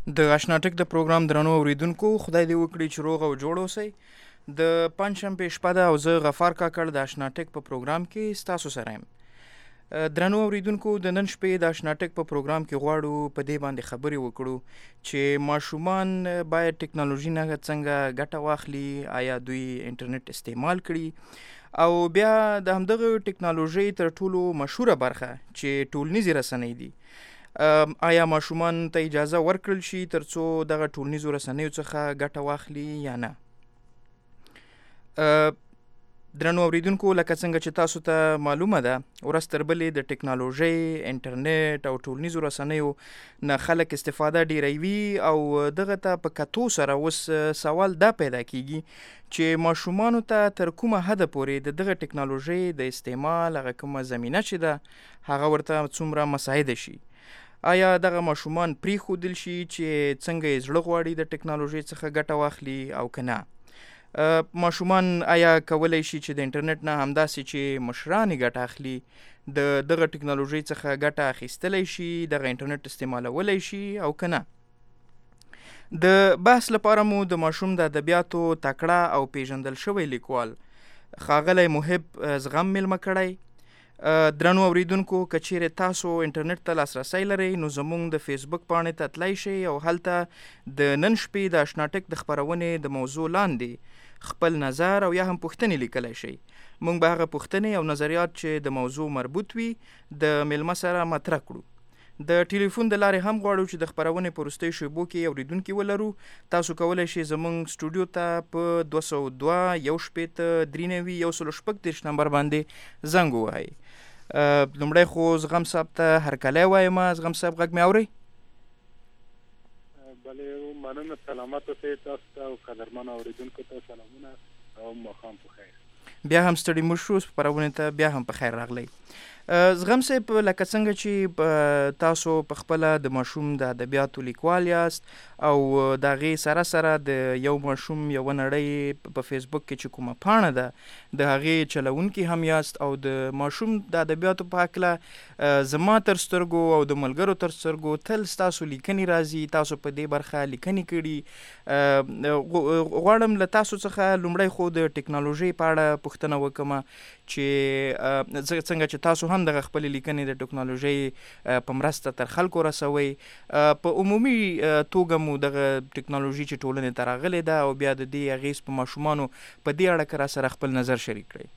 د اشناټک د پروګرام درنو اوریدونکو خدای دې وکړي چې روغ او جوړ اوسئ. د پنجشنبې شپه ده او زه غفار کاکړ د اشناټک په پروګرام کې ستاسو سره یم. درنو اوریدونکو د نن شپې د اشناټک په پروګرام کې غواړو په دې باندې خبرې وکړو چې ماشومان باید ټکنالوژي نه څنګه ګټه واخلي، آیا دوی انټرنیټ استعمال کړي، او بیا د همدغه ټکنالوژي تر ټولو مشهوره برخه چې ټولنیزې رسنۍ دي، آیا ماشومان ته اجازه ورکړل شي ترڅو دغه ټولنیزو رسنیو څخه ګټه واخلي یا نه. درنو اوریدونکو، لکه څنګه چې تاسو ته معلومه ده، ورځ تر بلې د ټکنالوژۍ، انټرنیټ او ټولنیزو رسنیو نه خلک استفاده ډیروي، او دغه ته په کتو سره اوس سوال دا پیدا کیږي چې ماشومانو ته تر کومه حده پورې د دغه ټکنالوژۍ د استعمال هغه کومه زمینه چې ده هغه ورته څومره مساعده شي. آیا دغه ماشومان پرېښودل شي چې څنګه یې زړه غواړي د ټکنالوژۍ څخه ګټه واخلي او که نه. ماشومان آیا کولی شي چې د انټرنیټ نه همداسې چې مشران یې ګټه اخلي د دغه ټکنالوژۍ څخه ګټه اخیستلی شي، دغه انټرنیټ استعمالولی شي او که نه. د بحث لپاره مو د ماشوم د ادبیاتو تکړه او پیژندل شوی لیکوال ښاغلی محب زغم میلمه کړی. درنو اوریدونکو، که چیرې تاسو انټرنیټ ته لاسرسی لرئ نو زموږ د فیسبوک پاڼې ته تللی شئ او هلته د نن شپې د اشناټک د خپرونې د موضوع لاندې خپل نظر او یا هم پوښتنې لیکلی شئ. موږ به هغه پوښتنې او نظریات چې د موضوع مربوط وي د میلمه سره مطرح کړو. د ټلیفون د لارې هم غواړو چې د خپرونې په وروستیو شیبو کې اوریدونکي ولرو. تاسو کولی شئ زموږ سټوډیو ته په 202-193-106 نمبر باندې زنګ ووهئ. لومړی خو زغم صاحب ته هرکلی وایم. زغم صاحب، غږ مې اورئ؟ بله، مننه. سلامت اوسئ. تاسو ته او قدرمنو اوریدونکو ته سلامونه او ماښام په خیر. بیا هم ستړي مو شو، خپرونې ته بیا هم په خیر راغلی. زغم صاحب، لکه څنګه چې تاسو په خپله د ماشوم د ادبیاتو لیکوال یاست او د هغې سره سره د یو ماشوم یوه نړۍ په فیسبوک کې چې کومه پاڼه ده د هغې چلونکي هم یاست، او د ماشوم د ادبیاتو په هکله زما تر سترګو او د ملګرو تر سترګو تل ستاسو لیکنې راځي. تاسو په دې برخه لیکنې کړي. غواړم له تاسو څخه لومړی خو د ټکنالوژۍ په اړه پوښتنه وکړم چې څنګه چې تاسو هم دغه خپلې لیکنې د ټکنالوژۍ په مرسته تر خلکو رسوئ، په عمومي توګه مو دغه ټکنالوژي چې ټولنې ته راغلې ده او بیا د دې اغېز په ماشومانو په دې اړه که راسره خپل نظر شریک کړئ.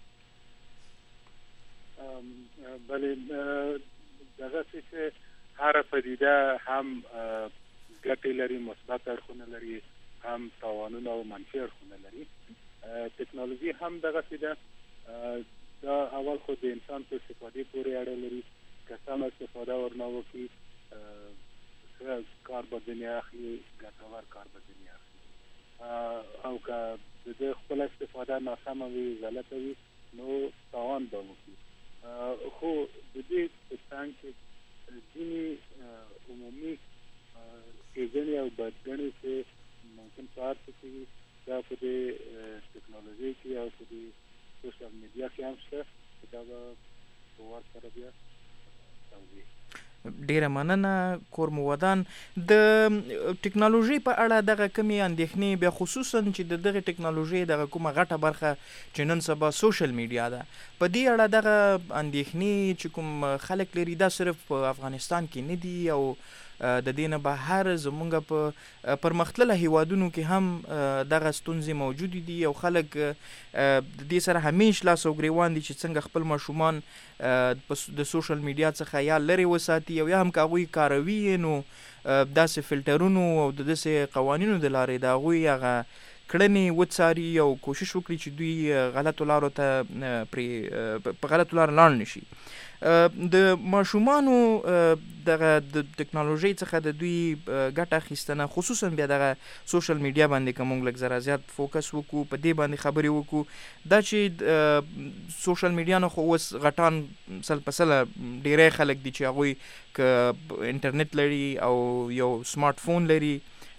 بلې، دغسې چې هره پدیده هم ګټې لري، مثبت اړخونه لري، هم تاوانونه او منفي اړخونه لري. ټکنالوژي هم دغسې ده. دا اول خو د انسان په استفادې پورې اړه لري. که سمه استفاده ورنه وکړي، ښه کار به ځینې اخلي، ګټور کار به ځینې اخلي، او که د ده خپله استفاده ناسمه وي، غلطه وي، نو تاوان به وکړي. خو د دې په څنګ کې ځینې عمومي ښېګڼې او بدګڼې چې ممکن په هر څه کې وي، دا په دې ټکنالوژۍ کې او په دې سوشل میډیا کې هم شته، چې دا به په وخت سره بیا توضیح. ډیره مننه کور مو ودان. د ټکنالوژۍ په اړه دغه کمې اندېښنې، بیا خصوصا چې د دغه ټکنالوژۍ دغه کومه غټه برخه چې نن سبا سوشل میډیا ده، په دې اړه دغه اندېښنې چې کوم خلک لري دا صرف په افغانستان کې نه دي، او د دې نه بهر زمونږ په پرمختللو هیوادونو کې هم دغه ستونزې موجودې دي، او خلک د دې سره همیش لاس او ګریوان دي چې څنګه خپل ماشومان د سوشل میډیا څخه یا لرې وساتي، او یا هم که هغوی کاروي نو داسې فلټرونو او د داسې قوانینو د لارې د هغوی هغه کړنې وڅاري او کوشش وکړي چې دوی غلطو لارو ته په غلطو لارو لاړ نه شي. د ماشومانو دغه د ټکنالوژۍ څخه د دوی ګټه اخیستنه، خصوصا بیا دغه سوشل میډیا باندې که موږ لږ ذره زیات فوکس وکړو، په دې باندې خبرې وکړو، دا چې سوشل میډیا نه خو اوس غټان سل په سله ډیری خلک دي چې هغوی که انټرنیټ لري او یو سمارټ فون لري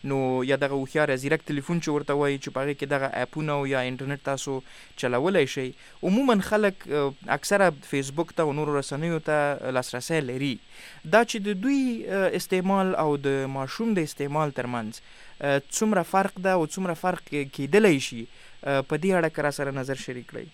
نو یا دغه هوښیار زیرک تلیفون چې ورته وایي چې په هغې کې دغه اپونه او یا انټرنیټ تاسو چلولی شئ. عموما خلک اکثره فیسبوک ته او نورو رسنیو ته لاسرسی لري. دا چې د دوی استعمال او د ماشوم د استعمال ترمنځ څومره فرق ده او څومره فرق کیدلی شي، په دې اړه که را سره نظر شریک کړئ.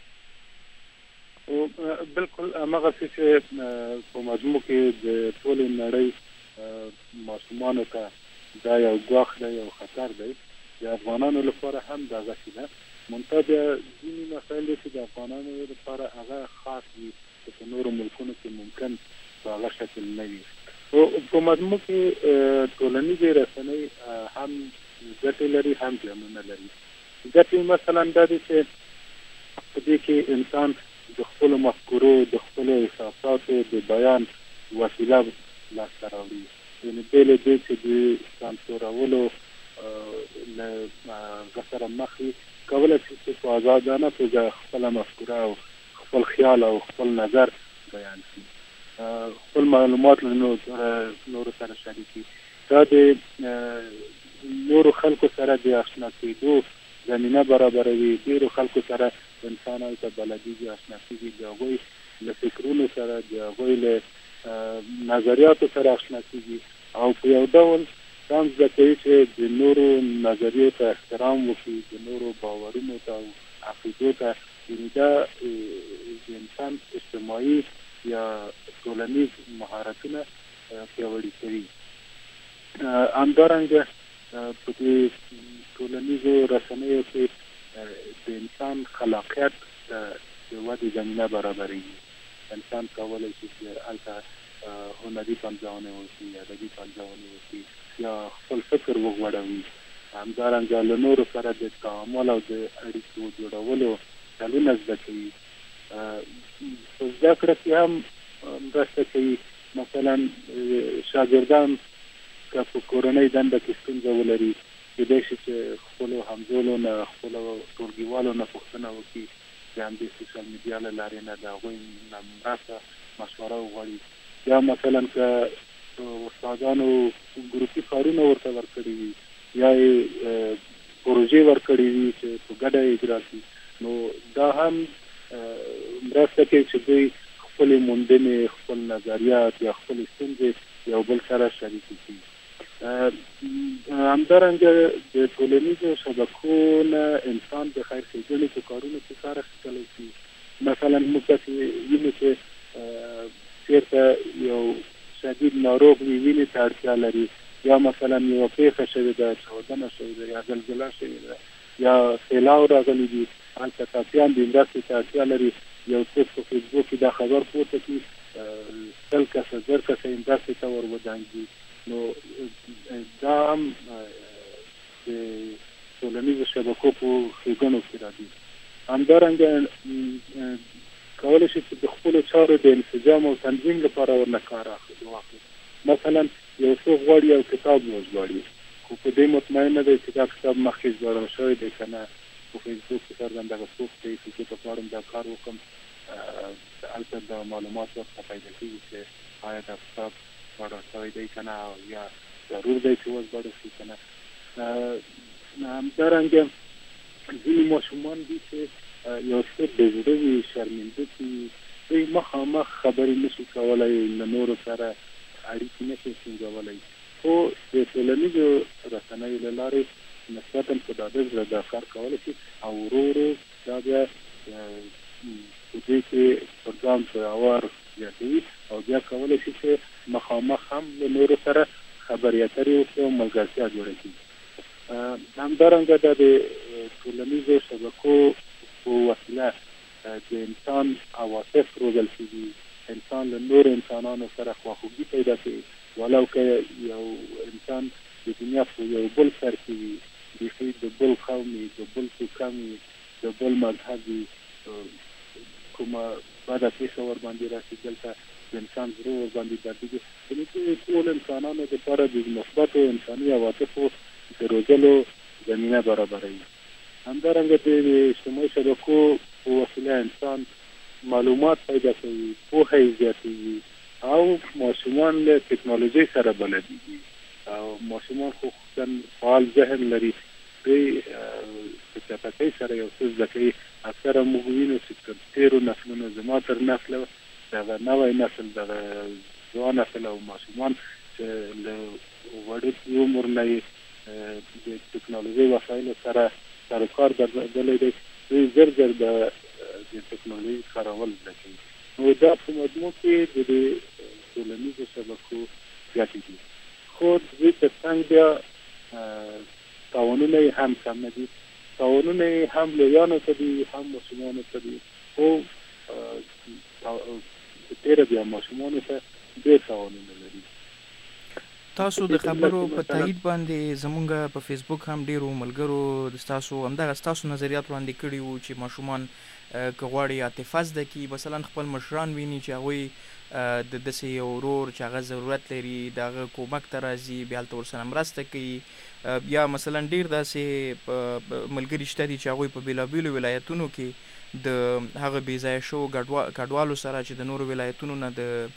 بالکل همغسې چې په مجموع کې د ټولې نړۍ ماشومانو ته دا یو ګواښ دی، یو خطر دی. د افغانانو لپاره هم دغسې ده، منتها بیا ځینې مسایل دي چې د افغانانو لپاره هغه خاص وي چې په نورو ملکونو کې ممکن په هغه شکل نه وي. په مجموع کې ټولنیزې رسنۍ هم ګټې لري هم زیانونه لري. ګټې مثلا دا دي چې په دې کې انسان د خپلو مفکورو، د خپلو احساساتو د بیان وسیله لاسته راوړي. یعنې بې له دې چې د سانسورولو له هغه سره مخ وي، کولی شي چې په ازادانه توګه خپله مفکوره او خپل خیال او خپل نظر بیان کړي، خپل معلومات له نورو سره شریکي. دا د نورو خلکو سره د اشنا کېدو زمینه برابروي. ډېرو خلکو سره انسان هلته بلدېږي، اشنا کېږي، د هغوی له فکرونو سره، د هغوی له نظریاتو سره اشنا کېږي او په یو ډول ځان زده کوي چې د نورو نظریو ته احترام وکړي، د نورو باورونو ته او عقیدو ته. یعنې دا د انسان اجتماعي یا ټولنیز مهارتونه پیاوړي کوي. همدارنګه په دې ټولنیزو رسنیو کې د انسان خلاقیت د ودې زمینه برابروي. انسان کولی شي چې هلته هنري پنځونې وکړي، ادبي پنځونې وکړي یا خپل فکر وغوړوي. همدارنګه له نورو سره د تعامل او د اړیکو جوړولو چلونه زده کوي. په زده کړه کې هم مرسته کوي. مثلا شاګردان که په کورنۍ دنده کې ستونزه ولري، کېدای شي چې خپلو همزولو نه، خپلو ټولګیوالو نه پوښتنه وکړي، د همدې سوشل میډیا له لارې نه د هغوی نه مرسته مشوره وغواړي. یا مثلا که استادانو ګروپي کارونه ورته ورکړي وي یا یې پروژې ورکړي وي چې په ګډه یې اجرا کړي، نو دا هم مرسته کوي چې دوی خپلې موندنې، خپل نظریات یا خپلې ستونزې یو بل سره شریکې کړي. همدارنګه د ټولنیزو شبکو نه انسان د خیر ښېګڼې په کارونو کې کار اخیستلی شي. مثلا موږ داسې وینو چې چېرته یو شدید ناروغ وي، وینې ته اړتیا لري، یا مثلا یوه پیښه شوې ده، چاودنه شوې ده یا زلزله شوې ده یا سیلاب راغلی دي، هلته ټپیان دي، مرستې ته اړتیا لري. یو څوک په فیسبوک کې دا خبر پورته کړي، 100 کسه 1000 کسه یې مرستې ته ور ودانګي. نو دا هم د ټولنیزو شبکو په ښېګڼو کې راځي. همدارنګه کولی شي چې د خپلو چارو د انسجام او تنظیم لپاره ورنه کار واخلي. مثلا یو څوک غواړي یو کتاب وژباړي، خو په دې مطمئن نه دی چې دا کتاب مخکې ژباړل شوی دی که نه. په فیسبوک کې څرګنده څوک دی چې زه په غواړم دا کار وکړم، هلته د معلومات ورته پیدا کېږي چې آیا دا کتاب ژباړل شوی دی که نه یا ضرور دی چې وژباړل شي که نه. همدارنګه ځینې ماشومان دي چې یو څه بې زړه وي، شرمنده وي، دوی مخامخ خبرې نشي کولی، له نورو سره اړیکې نشي ټینګولی، خو د ټولنیزو رسنیو له لارې نسبتا په ډاډه زړه دا کار کولی شي او ورو ورو دا بیا په دې کې پر ځان باور زیاتوي او بیا کولی شي چې مخامخ هم له نورو سره خبرې اترې وکړي او ملګرتیا جوړه کړي. همدارنګه دا د ټولنیزو شبکو په وسیله د انسان عواطف روزل کېږي. انسان له نورو انسانانو سره خواخوږي پیدا کوي، ولو که یو انسان د دنیا په یو بل سر کې وي، بیخي د بل قوم وي، د بل توکم وي، د بل مذهب وي، کومه بده پیښه ورباندې راشي، دلته د انسان زړه ورباندې دردېږي. یعنې ټول انسانانو دپاره د مثبتو انساني عواطفو د روزلو زمینه برابروي. همدارنګه د اجتماعي شبکو په وسیله انسان معلومات پیدا کوي، پوهه یې زیاتېږي او ماشومان له ټکنالوژۍ سره بلدېږي. او ماشومان خو فعال ذهن لري دوی په چټکۍ سره یو څه زده کوي. اکثره موږ وینو چې تېرو نسلونو زما تر نسله دغه نوی نسل دغه ځوان نسل او ماشومان چې له وړوکي عمر نه د ټکنالوژۍ وسایلو سره کار درلودلی دی، دوی زر د ټکنالوژۍ کارول زده کوي. نو دا په مجموع کې د ټولنیزو شبکو ګټې دي، خو دوی تر څنګ بیا تاوانونه یې هم کم نه دي. تاوانونه یې هم لویانو ته دي هم ماشومانو ته دي، خو ډېره بیا ماشومانو ته ډېر تاوانونه لري. تاسو د خبرو په تایید باندې زمونږ په فیسبوک هم ډیرو ملګرو د ستاسو نظریات وړاندې کړي وو چې ماشومان که غواړي عاطفه زده کړي، مثلا خپل مشران ویني چې هغوی د داسې یو ورور چې هغه ضرورت لري د هغه کومک ته راځي، بیا هلته ورسره مرسته کوي. یا مثلا ډیر داسې ملګري شته دي چې هغوی په بېلابېلو ولایتونو کې د هغه بې ځایه شوو کډوالو سره چې د نورو ولایتونو نه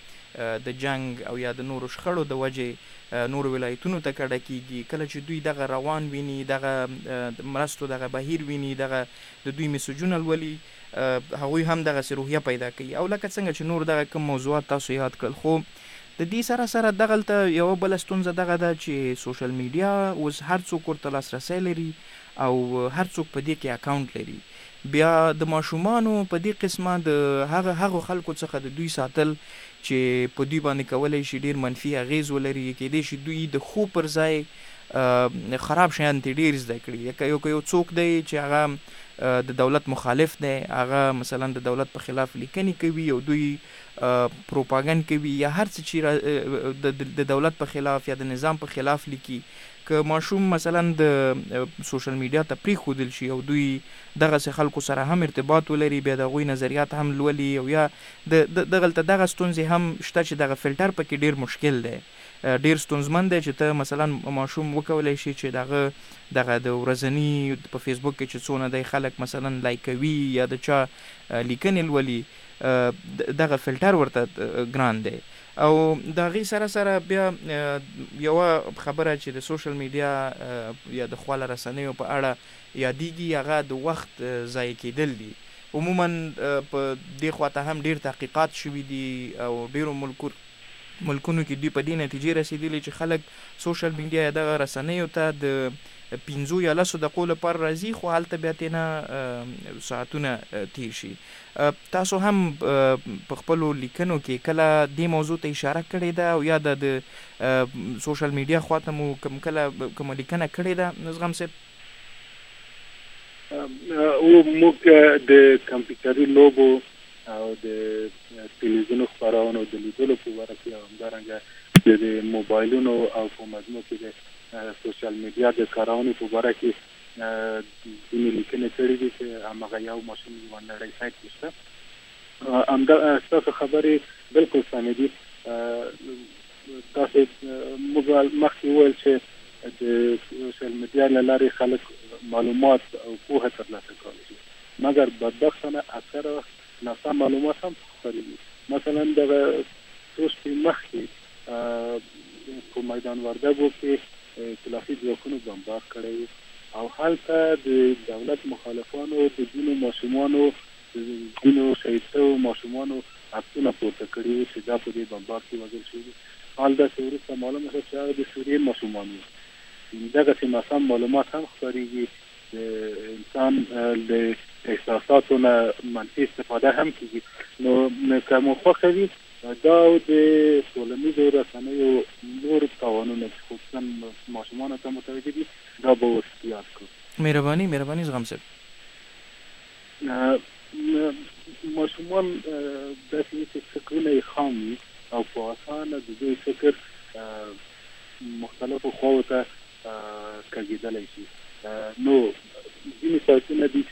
د جنگ او یا د نورو شخړو د وجې نورو ولایتونو ته کډه کیږي. کله چې دوی دغه روان ویني، دغه مرستو دغه بهیر ویني، دغه د دوی میسجونه لولي، هغوی هم دغسې روحیه پیدا کوي. او لکه څنګه چې نور دغه کوم موضوعات تاسو یاد کړل، خو د دې سره سره دغلته یوه بله ستونزه دغه ده چې سوشل میډیا اوس هر څوک ورته لاسرسی لري او هر څوک په دې کې اکاونټ لري. بیا د ماشومانو په دې قسمه د هغو خلکو څخه د دوی ساتل چې په دوی باندې کولی شي ډیر منفي اغیز ولري، کېدای شي دوی د خو پر ځای خراب شیان ته ډیر زده کړي. یو څوک دی چې هغه د دولت مخالف دی، هغه مثلا د دولت په خلاف لیکنې کوي او دوی پروپاګند کوي یا هر څه چې د دولت په خلاف یا د نظام په خلاف لیکي، که ماشوم مثلا د سوشل میډیا ته پرېښودل شي او دوی دغسې خلکو سره هم ارتباط ولري، بیا د هغوی نظریات هم لولي، او یا دغلته دغه ستونزې هم شته چې دغه فلټر پکې ډیر مشکل دی، ډیر ستونزمن دی چې ته مثلا ماشوم وکولی شي چې دغه د ورځني په فیسبوک کې چې څونه دی خلک مثلا لایکوي یا د چا لیکنې لولي، دغه فلټر ورته ګران دی. او د هغې سره سره بیا یوه خبره چې د سوشل میډیا یا د خواله رسنیو په اړه یادیږي، هغه د وخت ضایع کېدل دي. عموما په دې خواته هم ډیر تحقیقات شوي دي او ډیرو ملکونو کې دوی په دې نتیجې رسېدلي چې خلک سوشل میډیا یا دغه رسنیو ته د 15 یا 10 دقیقو لپاره راځي، خو هلته بیا تېنه ساعتونه تیر شي. تاسو هم په خپلو لیکنو کې کله دې موضوع ته اشاره کړې ده او یا د سوشل میډیا خواته مو کله کومه لیکنه کړې ده زغم صاحب؟ او موږ د کمپیوټري لوبو او د تلویزیون خپرونو د لیدلو په باره کې او همدارنګه د موبایلونو او په مجموع کې د سوشل میډیا د کارونې په باره کې ځینې لیکنې کړې دي چې هماغه یو ماشوم یوه نړۍ سایټ کې شته. همدا ستاسو خبرې بلکل سمې دي. تاسې موږ مخکې وویل چې د سوشل میډیا له لارې خلک معلومات او پوهه ترلاسه کولی شي، مګر بدبختانه اکثره وخت ناسم معلومات هم خپرېږي. مثلا دغه څو شپې مخکې په میدان وردګو کې ائتلافي ځواکونو بمبار کړی او هلته د دولت مخالفانو د ځینو ماشومانو ځینو شهید شویو ماشومانو عکسونه پورته کړي وو چې دا په دې بمبار کې وژل شوي دي. حال داسې وروسته معلومه شوه چې هغه د سوریې ماشومان وو. دغسې ناسم معلومات هم خپرېږي، د انسان له احساساتو نه منفي استفاده هم کېږي. نو که مو خوښه وي دا د ټولنیزو رسنیو نور تاوانونه چې خصوصا ماشومانو ته متوجه دي دا به اوس یاد کړو. مهرباني زغم صاحب. ماشومان داسې وي چې فکرونه یې خام وي او په اسانه د دوی فکر مختلفو خواو ته کږېدلی شي. نو ځینې سایټونه دي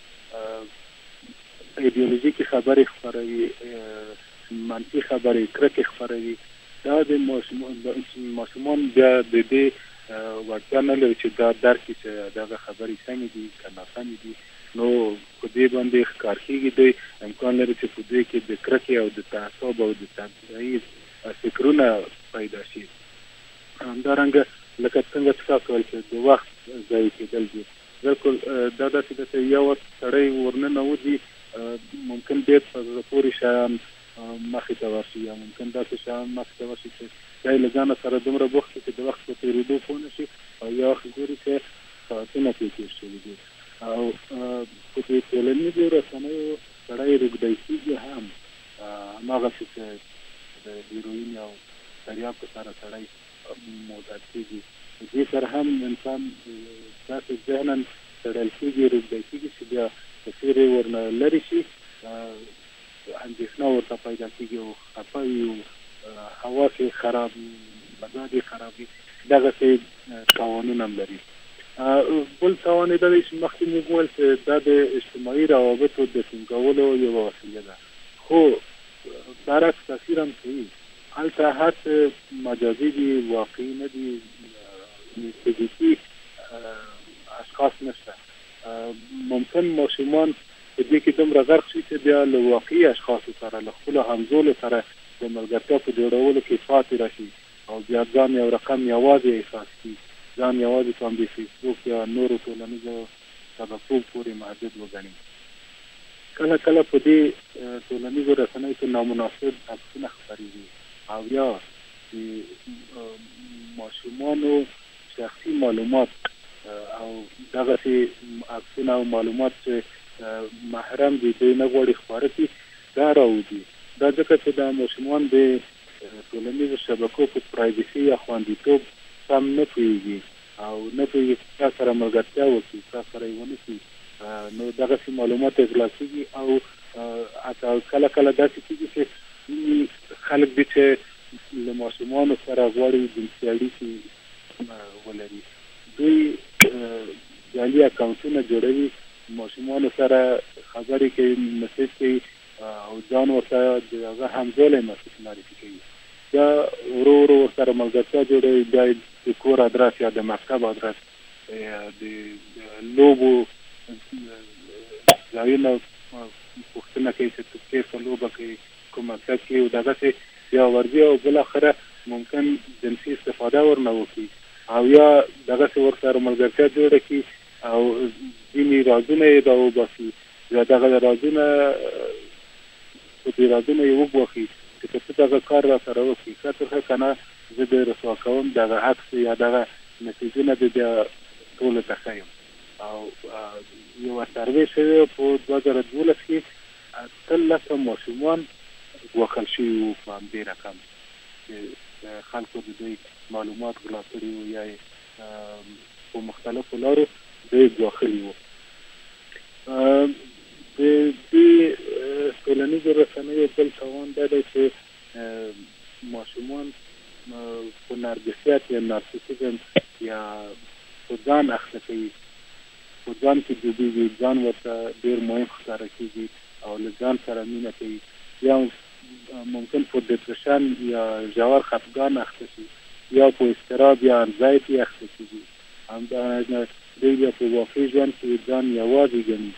چې ایډیولوژیکې خبرې خپروي، منفي خبرې، کرکې خپروي. دا د ماشومان بیا د دې وړتیا نه لري چې دا درک کړي چې دغه خبرې سمې دي که ناسمې دي. نو په دې باندې ښکار کېږي دوی امکان لري چې په دوی کې د کرکې او د تعصب او د تبعیض فکرونه پیدا شي. همدارنګه لکه څنګه چې تاسو ویل چې د وخت ضایع کېدل دي بالکل دا داسې ده چې یو وخت سړی ورننوځي ممکن ډېر په زړه پورې شیان مخې ته ورشي یا ممکن داسې شیان مخې ته ورشي چې دی له ځانه سره دومره بوخت چې د وخت په تېرېدو پوه نه شي او یو وخت ګوري چې ساعتونه پرې تېر شوي دي او په دې ټولنیزو رسنیو سړی روږدی کېږي هم هماغسې چې د هیروین او تریاک په سره سړی معتاد کېږي دې سره هم انسان داسې ذهنا تړل کېږي روږدی کېږي چې بیا تصویر یې ورنه لرې شي اندېښنه ورته پیدا کېږي او خفه وي او حواس یې خراب وي مزاج یې خراب وي دغسې تاوانونه هم لري بل تاوان یې دا دی چې مخکې موږ وویل چې دا د اجتماعي روابطو د ټینګولو یوه وسیله ده خو برعکس تاثیر هم کوي هلته هر مجازي دي واقعي نه دي فزیکي اشخاص نشته ممکن ماشومان په دې کې دومره غرق شي چې بیا له واقعي اشخاصو سره له خپلو همزولو سره د ملګرتیا په جوړولو کې پاتې راشي او بیا ځان یو رقم یوازې احساس کړي ځان یوازې په همدې فیسبوک یا نورو ټولنیزو شبکو پورې محدود وګڼي کله کله په دې ټولنیزو رسنیو کې نامناسب عکسونه خپرېږي او یا د ماشومانو شخصي معلومات او دغسې عکسونه او معلومات چې محرم دي دوی نه غواړي خپاره کړي دا راوځي دا ځکه چې دا ماشومان د ټولنیزو شبکو په پرایوسي یا خوندیتوب سم نه پوهېږي او نه پوهېږي چې چا سره ملګرتیا وکړي چا سره یې ونه کړي نو دغسې معلومات اغلا کېږي او حتی کله کله داسې کېږي چې خلک دي چې له ماشومانو سره غواړي جنسي اړیکې ولري دوی جعلي اکاونټونه جوړوي ماشومانو سره خبرې کوي مسیج کوي او ځان ورته د هغه همزولی مسیج معرفي کوي بیا ورو ورو ورسره ملګرتیا جوړوي بیا د کور ادرس یا د مکتب ادرس د لوبو ځایونه پوښتنه کوي چې ته چېرته لوبه کوي کوم مکتب کې او دغسې بیا ورځي او بالاخره ممکن جنسي استفاده ورنه وکړي او یا دغسې ورسره ملګرتیا جوړه کړي او ځینې رازونه یې دا وباسي یا دغه رازونه په دې رازونه یې وګواښي چې که ته دغه کار را سره وکړي ښه تر ښه که نه زه د رسوا کوم دغه عکس یا دغه نتیجونه د بیا ټولو ته ښیم او یوه سروې شوې په 2012 کې 13 ماشومان ګواښل شوي وو په همدې رقم چې خلکو د دوی معلومات غلا کړي وو یا یې په مختلفو لارو دوی ګواښلي وو د دې ټولنیزو رسنیو بل تاوان دا دی چې ماشومان په نرجسیت یا نارسیسیزم یا په ځان اخته کوي په ځان کې ډوبېږي ځان ورته ډېر مهم ښکاره کېږي او له ځان سره مینه کوي یا ممکن په ډپریشن یا ژور خفګان اخته شي یا په اضطراب یا انزایټي اخته کېږي همدارنګه دوی بیا په واقعي ژوند کې ځان یوازې ګڼي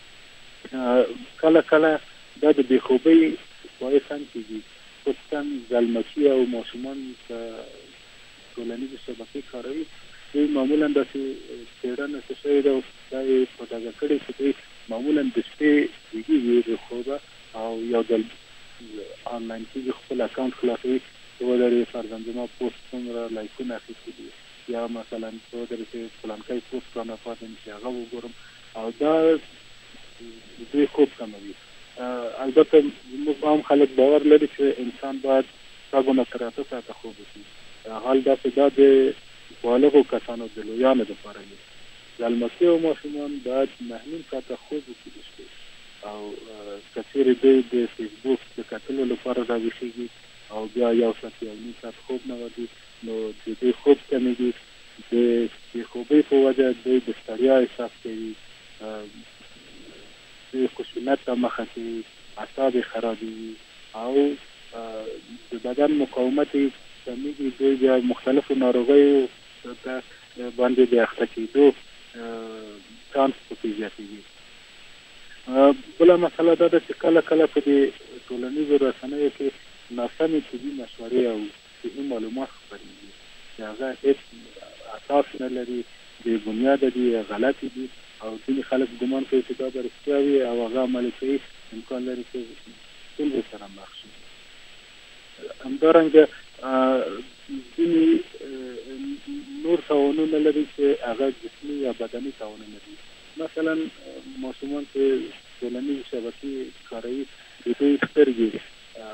کله کله دا د بېخوبۍ باعث هم کېږي خصوصا زلمکي او ماشومان په ټولنیزو شبکې کاروي دوی معمولا داسې څېړنه څه شوې ده دا یې په ډاګه کړې چې دوی معمولا د شپې ویږي د خوبه او یو ځل آنلاین کېږي خپل اکاونټ خلاصوي چې ودرې فرضاً زما پوسټ څومره لایکونه اخیستي دي یا مثلا چې ودرې چې فلانکی پوسټ رانه پاتې نه شي هغه وګورم او دا دوی خوب کموي البته موږ عام خلک باور لري چې انسان باید 7 نه تر 8 ساعته خوب وکړي حال داسې دا د بالغو کسانو د لویانو دپاره وي زلمکي او ماشومان باید 9 ساعته خوب وکړي د شپې او که چېرې دوی د فیسبوک د کتلو لپاره راویښېږي او بیا 1 ساعت یا 9 ساعت خوب نه ورځي نو د دوی خوب کمېږي د بېخوبۍ په وجه دوی د ستړیا احساس کوي دوی خشونت ته مخه کوي اعصاب یې خرابېږي او د بدن مقاومت یې کمېږي دوی بیا مختلفو ناروغیو ته باندې د اخته کېدو چانس پکې زیاتېږي بله مسله دا ده چې کله کله په دې ټولنیزو رسنیو کې ناسمې طبي مشورې او صحي معلومات خپرېږي چې هغه هیڅ اساس نه لري، د بنیاد دي، غلط دي او ځینې خلک ګمان کوي چې دا به رښتیا وي او هغه عملي کوي، امکان لري چې ستونزې سره مخ شي. همدارنګه ځینې نور تاوانونه لري چې هغه جسمي یا بدني تاوانونه دي. مثلا ماشومان چې ټولنیزې شبکې کاروي، د دوی سترګې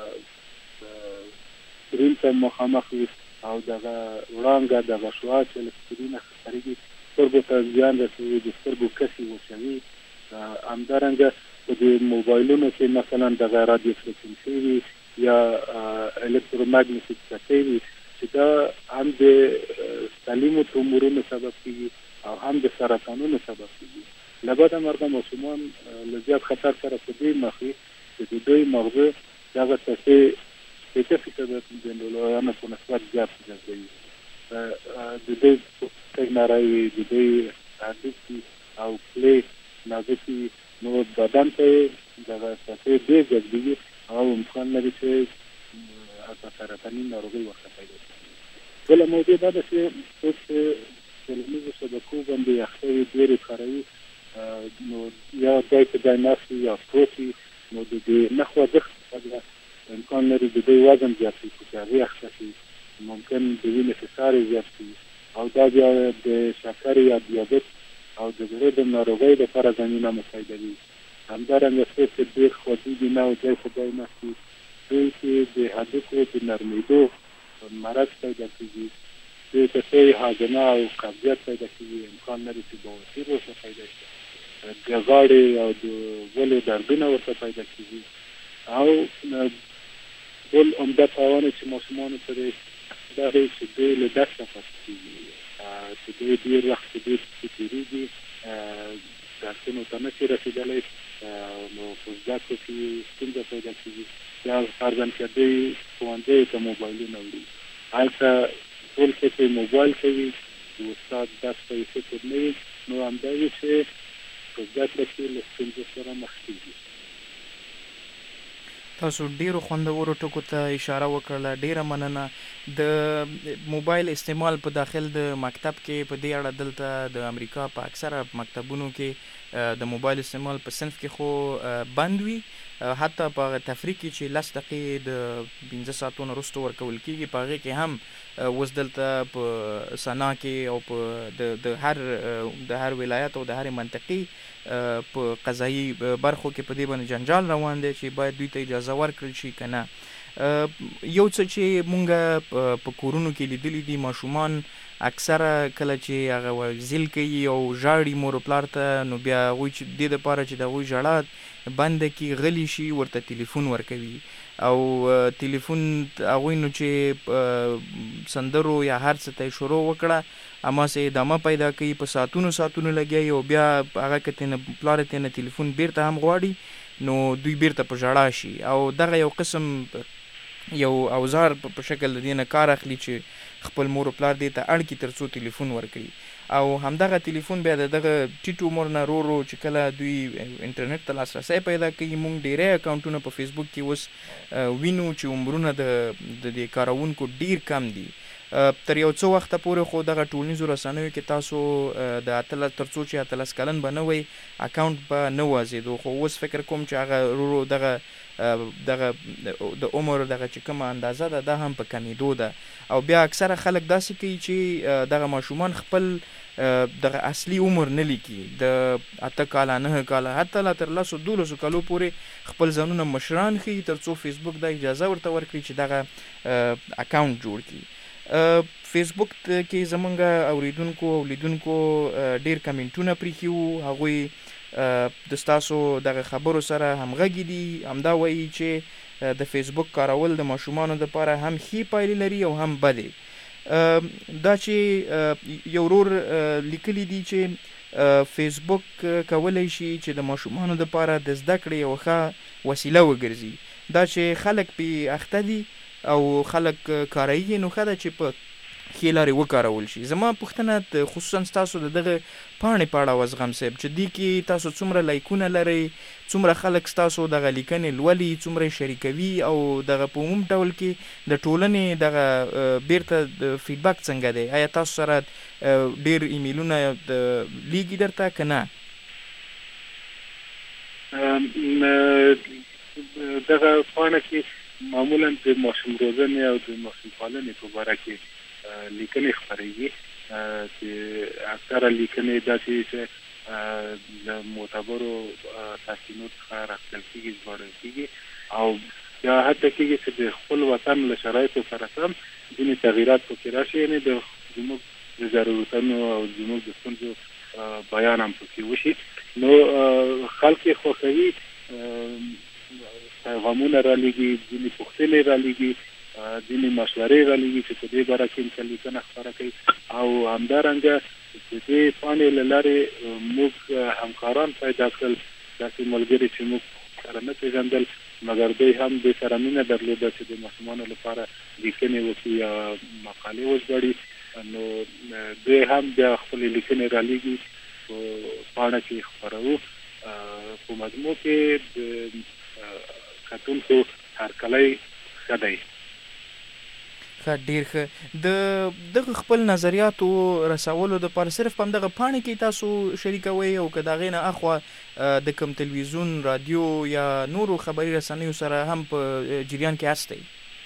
سکرین ته مخامخ وي او دغه وړانګه دغه شعاع چې له سکرینه خپرېږي سترګو ته زیان رسوي، د سترګو کسي وچوي. همدارنګه په دې موبایلونو کې مثلا دغه رادیو فریکونسي وي یا الکترومګنیټیک څپې وي چې دا هم د سلیمو تومورونو سبب کېږي او هم د سرطانونو سبب کېږي. له بده مرغه ماشومان له زیات خطر سره په دې مخ وي چې د دوی مغزه دغه څپې 80% د لویانو په نسبت زیات جذبوي. د دوی پوستکی نری وي، د دوی هډوکي او کلې نازکي، نو بدن ته دغه څپې ډېر جذبېږي او امکان لري چې سرطاني ناروغي ورته پیدا شي. بله موضوع دا ده چې څوک چې ټولنیزو شبکو باندې اخته وي، ډېرې کاروي، نو یا ځای په ځای ناست وي یا پروت وي، نو د دې نه خوځښت څخه امکان لري د دوی وزن زیات شي، چې هغې اخته شي، ممکن د وینې فشار یې زیات شي او دا بیا د شکر یا دیابت او د زړه د ناروغۍ لپاره زمینه مساعدوي. همدارنګه څوک چې ډېر خوځېږي نه او ځای په ځای ناست وي، دوی کې د هډوکو د نرمېدو مرض پیدا کېږي، دوی ته ښې هاضمه او قبضیت پیدا کېږي، امکان لري چې بواسیر ورته پیدا شي، د غاړې او د ولو دردونه ورته پیدا کېږي. او بل عمده تاوان چې ماشومانو ته دی دا دی چې دوی له درسه پاتې کېږي، چې دوی ډېر وخت په دې کې تېرېږي، درسونو ته نه شي رسېدلی، نو په زده کړو کې ستونزه پیدا کېږي. یا فرضاً که دوی ښوونځیو ته موبایلونه وړي، هلته ټول فکر موبایل کوي، د استاد درس ته یې فکر نه وي، نو همدا وي چې په زده کړه کې له ستونزو سره مخ کېږي. تاسو ډیرو خوندورو ټکو ته اشاره وکړله، ډیره مننه. د موبایل استعمال په داخل د مکتب کې په دې اړه دلته د امریکا په اکثره مکتبونو کې د موبایل استعمال په صنف کې خو بند وي، حتی په تفریح کې چې 10 دقیقې د 15 ساعتونو وروسته ورکول کېږي، په هغې کې هم اوس دلته په سنا کې او په د هر ولایت او د هرې منطقې په قضایي برخو کې په دې باندې جنجال روان دی چې باید دوی ته اجازه ورکړل شي که نه. یو څه چې مونږ په کورونو کې لیدلی دي، ماشومان اکثره کله چې هغه زیل کوي او ژاړي مور و پلار ته، نو بیا هغوی چې دې دپاره چې د هغوی ژړا بنده کړي، غلی شي، ورته تلیفون ورکوي او تلیفون هغوی نو چې سندرو یا هر څه ته یې شروع وکړه، هماسې ادامه پیدا کوي، په ساعتونو لګیایي او بیا هغه که تېنه پلار یې تېنه تلیفون بیرته هم غواړي، نو دوی بیرته په ژړا شي او دغه یو قسم یو اوزار په شکل د دې نه کار اخلي چې خپل مور و پلار دې ته اړ کړي تر څو تلیفون ورکړي. او همدغه تلیفون بیا دغه ټیټ عمر نه رو چې کله دوی انټرنیټ ته لاسرسی پیدا کوي، مونږ ډیری اکاونټونه په فیسبوک کې اوس وینو چې عمرونه د دې کاروونکو ډیر کم دي. تر یو څو وخته پورې خو دغه ټولنیزو رسنیو کې تاسو د تر څو چې 18 کلن به نه وئ اکاونټ به نه وازېدو، خو اوس فکر کوم چې هغه رو دغه د عمر دغه چې کومه اندازه ده دا هم په کمیدو ده. او بیا اکثره خلک داسې کوي چې دغه ماشومان خپل دغه اصلي عمر نه لیکي، د 8 کاله 9 کاله حتی لا تر 10-12 کالو پورې خپل ځانونه مشران ښیي تر څو فیسبوک دا اجازه ورته ورکړي چې دغه اکاونټ جوړ کړي. فیسبوک کې زمونږ اوریدونکو او لیدونکو ډیر کمنټونه پریښي وو، هغوی د ستاسو دغه خبرو سره همغږي دي، همدا وایي چې د فیسبوک کارول د ماشومانو دپاره هم ښې پایلې لري او هم بدې. دا چې یو ورور لیکلی دي چې فیسبوک کولی شي چې د ماشومانو دپاره د زده کړې یوه ښه وسیله وګرځي. دا چې خلک پې اخته دي او خلک کاروي، نو ښه ده چې په ښې لارې وکارول شي. زما پوښتنه خصوصا ستاسو د دغه پاڼې په اړه وزغم صاحب چې دې کې تاسو څومره لایکونه لرئ، څومره خلک ستاسو دغه لیکنې لولي، څومره یې شریکوي، او دغه په عموم ډول کې د ټولنې دغه بیرته د فیډبک څنګه دی؟ آیا تاسو سره ډېر ایمیلونه لیږي درته که نه؟ دغه پاڼه کې معمولا د ماشوم روزنې او د ماشوم پالنې په باره کې لیکنې خپرېږي چې اکثره لیکنې داسې چې د معتبرو سرچینو څخه راخیستل کېږي، ژباړل کېږي او یا حتی کېږي چې د خپل وطن له شرایطو سره سم ځینې تغییرات پکې راشي، یعنې د زموږ د ضرورتونو او زموږ د ستونزو بیان هم پکې وشي. نو خلک یې خوښوي، پیغامونه رالیږي، ځینې پوښتنې رالیږي، ځینې مشورې رالیږي چې په دې باره کې څه لیکنه خپره کوي، او همدارنګه د دې پاڼې له لارې موږ همکاران پیدا کړل، داسې ملګري چې موږ سره نه پېژندل مګر دوی هم دې سره مینه درلوده چې د ماشومانو لپاره لیکنې وکړي یا مقالې وژباړي. نو دوی هم بیا خپلې لیکنې رالیږي، په پاڼه کې خپروو. په مجموع کې د کتونکو هرکلی ښه دی. ډیر ښه. د دغه خپل نظریاتو رسولو دپاره صرف په همدغه پاڼې کې تاسو شریکوئ او که د هغې نه اخوا د کوم تلویزیون، رادیو یا نورو خبري رسنیو سره هم په جریان کې هستئ؟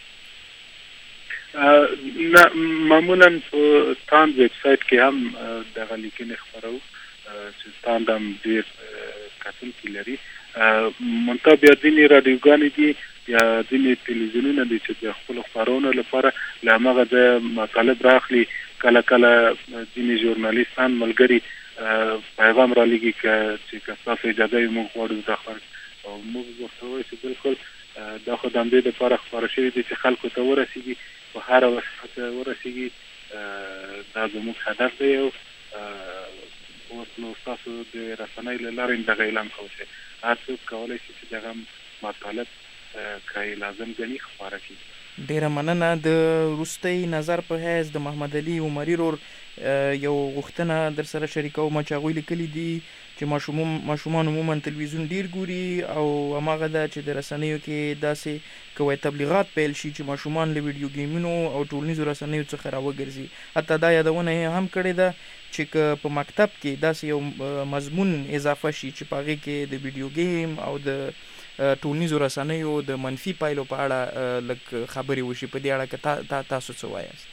نه، معمولا په تاند ویب سایټ کې هم دغه لیکنې خپروو چې تاند هم ډېر کتونکي لري. منتها بیا ځینې راډیوګانې دي یا ځینې تلویزیونونه دي چې د خپلو خپرونو لپاره له هماغه ځایه مطالب راخلي. کله کله ځینې ژورنالیستان ملګري پیغام رالیږي چې که ستاسو اجازه وي موږ غواړو دا خپره، او موږ ورته وایو چې بالکل دا خو د همدې دپاره خپاره شوي دي چې خلکو ته ورسېږي، په هره وسیله ته ورسېږي. دا زموږ هدف دی. او اوس نو ستاسو د رسنۍ له لارې دغه اعلان کوو چې هر څوک کولی شي چې دغه مطالب که یې لازم ګڼي خپاره کړي. ډېره مننه. د وروستی نظر په حیث د محمد علي عمري رور یو غوښتنه در سره شریکوم چې هغوی لیکلي دي چې ماشومان عموما تلویزیون ډیر ګوري، او هماغه ده چې د رسنیو کې داسې که وایي تبلیغات پیل شي چې ماشومان له ویډیو ګیمونو او ټولنیزو رسنیو څخه راوګرځي. حتی دا یادونه یې هم کړې ده چې که په مکتب کې داسې یو مضمون اضافه شي چې په هغې کې د ویډیو گیم او د ټولنیزو رسنیو د منفي پایلو په اړه لږ خبرې وشي، په دې اړه که تاسو څه وایاست؟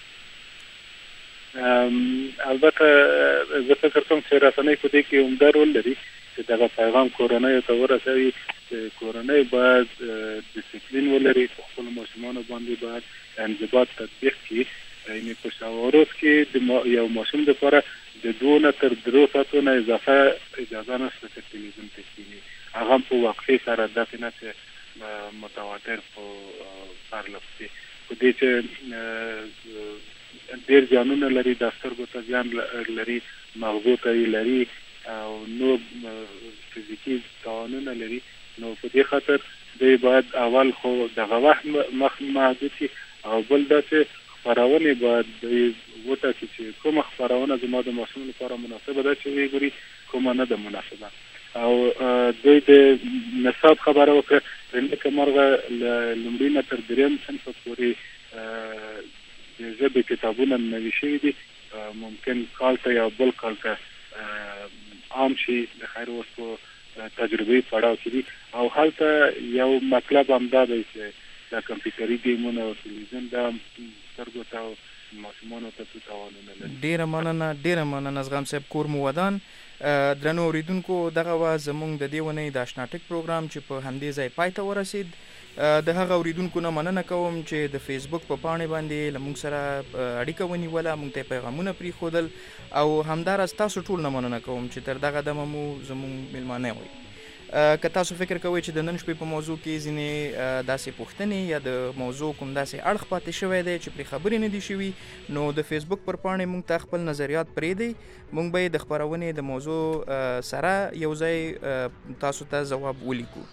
البته زه فکر کوم چې رسنۍ په دې کې عمده رول لري چې دغه پیغام کورنیو ته ورسوي چې کورنۍ باید ډسپلین ولري، په خپلو ماشومانو باندې باید انضباط تطبیق کړي. یعنې په شپه ورځ کې د یو ماشوم دپاره د 2 نه تر 3 ساعتو نه اضافه اجازه نشته چې تلویزیون ته کښېني، هغه هم په وقفې سره، داسې نه چې متواتر په پرله پسې. په دې چې ډېر زیانونه لري، د سترګو ته زیان لري، مغزو ته یې لري، او نور فزیکي تاوانونه لري. نو په دې خاطر دوی باید اول خو دغه وخت محدود شي، او بل دا چې خپرونې باید دوی وټاکي چې کومه خپرونه زما د ماشوم لپاره مناسبه ده چې ویې ګوري، کومه نه ده مناسبه. او دوی د نصاب خبره وکړه، د نیکه مرغه له لومړي نه تر 3 صنفه پورې د ژبې کتابونه نوي شوي دي. ممکن کال ته یا بل کال ته عام شي، د خیر اوس په تجربي پړاو کې دي. او هلته یو مطلب همدا دی چې د کمپیوټري ګیمونو او تلویزیون دا سترګو ته او ماشومانو ته څه تاوانونه لري. ډېره مننه زغم صاحب. کور مو ودان. درنو اورېدونکو، دغه وه زموږ د دې ونې د اشنا ټک پروګرام چې په همدې ځای پای ته ورسېد. د هغه اوریدونکو نه مننه کوم چې د فیسبوک په پاڼې باندې له موږ سره اړیکه ونیوله، موږ ته پیغامونه پرېښودل، او همداراز تاسو ټول نه مننه کوم چې تر دغه دمه مو زموږ میلمانه وئ. که تاسو فکر کوئ چې د نن شپې په موضوع کې ځینې داسې پوښتنې یا د موضوع کوم داسې اړخ پاتې شوی دی چې پرې خبرې نه دي شوي، نو د فیسبوک پر پاڼې موږ ته خپل نظریات پرېږدئ. موږ به یې د خپرونې د موضوع سره یو ځای تاسو ته ځواب ولیکو.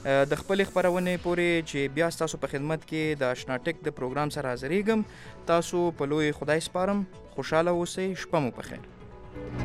د خپل خبرونه پورې چې بیا تاسو په خدمت کې د آشنا ټک د پروګرام سره حاضرېږم. تاسو په لوی خدای سپارم. خوشاله اوسئ. شپه مو په خیر.